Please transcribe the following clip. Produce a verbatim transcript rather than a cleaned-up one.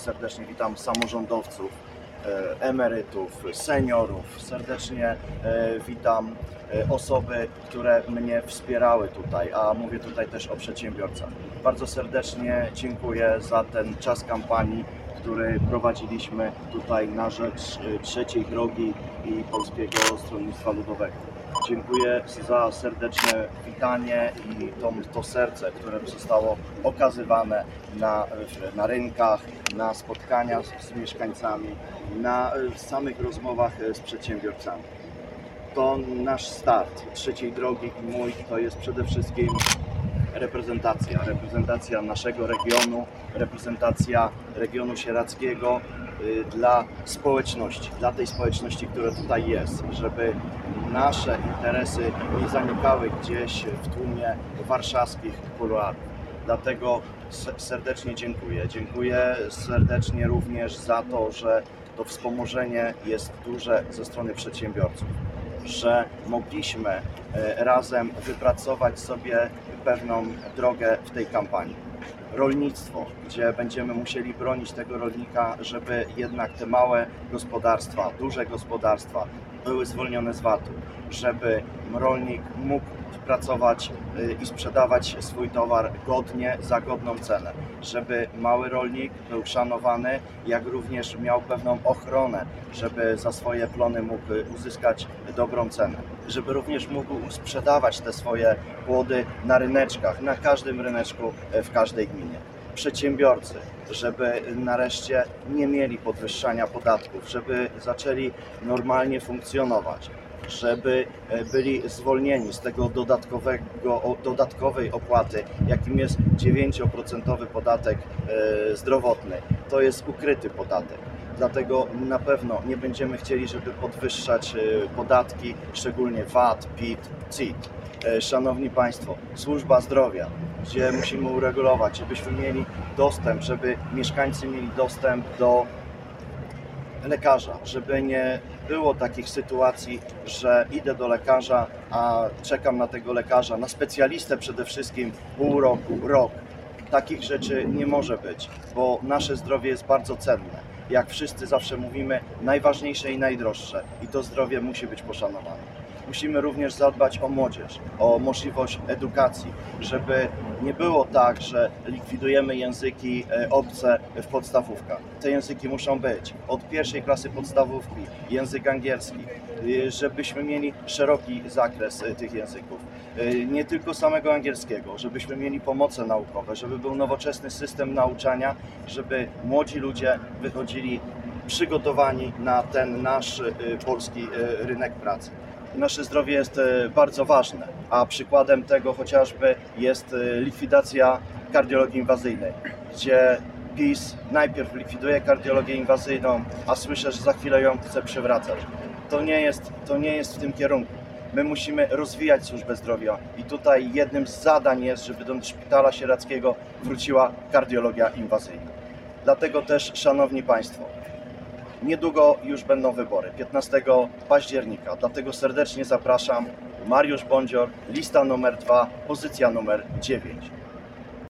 serdecznie witam samorządowców, emerytów, seniorów. Serdecznie witam osoby, które mnie wspierały tutaj, a mówię tutaj też o przedsiębiorcach. Bardzo serdecznie dziękuję za ten czas kampanii, który prowadziliśmy tutaj na rzecz trzeciej drogi i Polskiego Stronnictwa Ludowego. Dziękuję za serdeczne witanie i to, to serce, które zostało okazywane na, na rynkach, na spotkaniach z, z mieszkańcami, na samych rozmowach z przedsiębiorcami. To nasz start trzeciej drogi i mój to jest przede wszystkim reprezentacja, reprezentacja naszego regionu, reprezentacja regionu sieradzkiego dla społeczności, dla tej społeczności, która tutaj jest, żeby nasze interesy nie zanikały gdzieś w tłumie warszawskich kuluarów. Dlatego serdecznie dziękuję. Dziękuję serdecznie również za to, że to wspomożenie jest duże ze strony przedsiębiorców, że mogliśmy razem wypracować sobie pewną drogę w tej kampanii. Rolnictwo, gdzie będziemy musieli bronić tego rolnika, żeby jednak te małe gospodarstwa, duże gospodarstwa były zwolnione z vatu, żeby rolnik mógł pracować i sprzedawać swój towar godnie, za godną cenę, żeby mały rolnik był szanowany, jak również miał pewną ochronę, żeby za swoje plony mógł uzyskać dobrą cenę, żeby również mógł sprzedawać te swoje płody na ryneczkach, na każdym ryneczku w każdej gminie. Przedsiębiorcy, żeby nareszcie nie mieli podwyższania podatków, żeby zaczęli normalnie funkcjonować, żeby byli zwolnieni z tego dodatkowego, dodatkowej opłaty, jakim jest dziewięcioprocentowy podatek zdrowotny. To jest ukryty podatek. Dlatego na pewno nie będziemy chcieli, żeby podwyższać podatki, szczególnie vat, pit, cit. Szanowni Państwo, służba zdrowia, gdzie musimy uregulować, żebyśmy mieli dostęp, żeby mieszkańcy mieli dostęp do lekarza, żeby nie było takich sytuacji, że idę do lekarza, a czekam na tego lekarza, na specjalistę przede wszystkim pół roku, rok. Takich rzeczy nie może być, bo nasze zdrowie jest bardzo cenne. Jak wszyscy zawsze mówimy, najważniejsze i najdroższe i to zdrowie musi być poszanowane. Musimy również zadbać o młodzież, o możliwość edukacji, żeby nie było tak, że likwidujemy języki obce w podstawówkach. Te języki muszą być od pierwszej klasy podstawówki, język angielski, żebyśmy mieli szeroki zakres tych języków. Nie tylko samego angielskiego, żebyśmy mieli pomoce naukowe, żeby był nowoczesny system nauczania, żeby młodzi ludzie wychodzili przygotowani na ten nasz polski rynek pracy. Nasze zdrowie jest bardzo ważne, a przykładem tego chociażby jest likwidacja kardiologii inwazyjnej, gdzie PiS najpierw likwiduje kardiologię inwazyjną, a słyszę, że za chwilę ją chce przywracać. To nie jest, to nie jest w tym kierunku. My musimy rozwijać służbę zdrowia i tutaj jednym z zadań jest, żeby do szpitala sieradzkiego wróciła kardiologia inwazyjna. Dlatego też, szanowni Państwo, niedługo już będą wybory, piętnastego października, dlatego serdecznie zapraszam. Mariusz Bądzior, lista numer dwa, pozycja numer dziewięć.